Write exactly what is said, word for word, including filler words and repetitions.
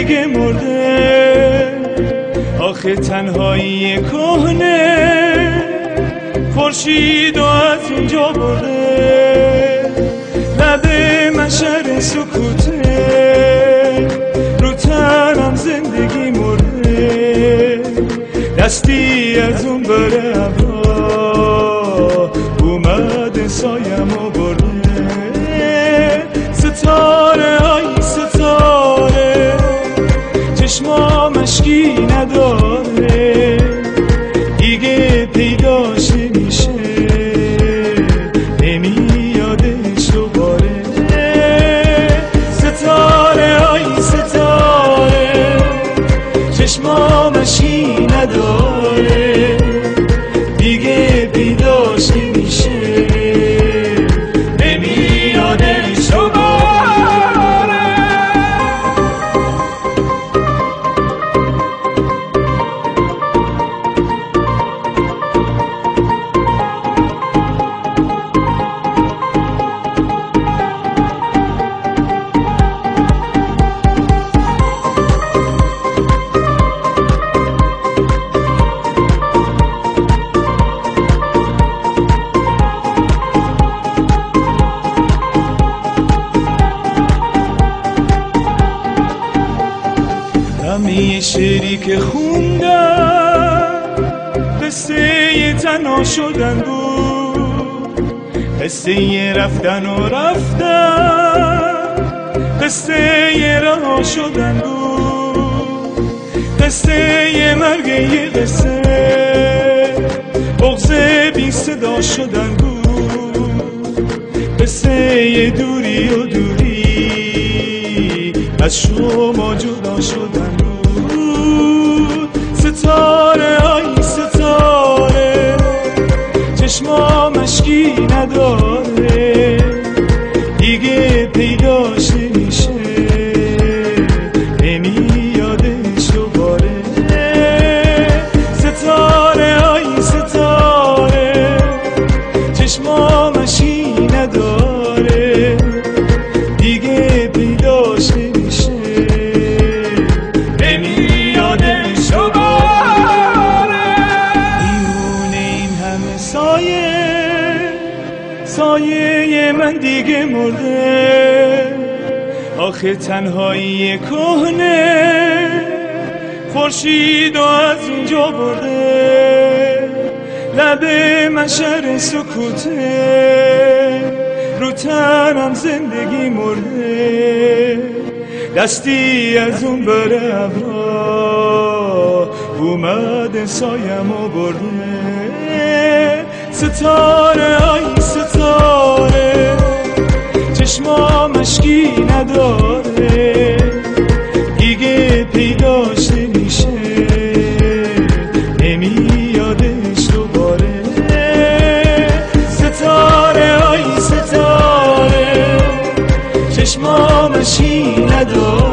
دیگه مرده، آخه تنهایی کهنه خورشید و از اینجا برده. لب مشهر سکوته رو تنم زندگی مرده، دستی از اون بره ابرا اومده سایم و برده. ستاره های ستاره چشما مشکی نداره، دیگه پیداش نمیشه نمیادش دوباره. ستاره های ستاره چشما مشکی نداره، دیگه پیداش نمیشه نمیادش دوباره. همه شعری که خوندم قصه تنها شدن بود، قصه رفتن و رفتن، قصه رها شدن بود، قصه مرگ یه قصه بغض بی صدا شدن بود، قصه دوری و دوری از شما جدا شدن بود. ستاره های ستاره چشما مشکی نداره، دیگه پیداش نمیشه نمیادش دوباره. ستاره های ستاره چشما مشکی نداره، دیگه پیداش نمیشه نمیادش دوباره. میونه این همه سایه سایه من دیگه مرده، آخه تنهایی کهنه خورشید و از اینجا برده. لب مشهر سکوته رو تنم زندگی مرده، دستی از اون بره ابرا اومده سایم و برده. ستاره های ستاره چشما مشکی نداره، دیگه پیداش نمیشه نمیادش دوباره. ستاره های ستاره چشما مشکی نداره،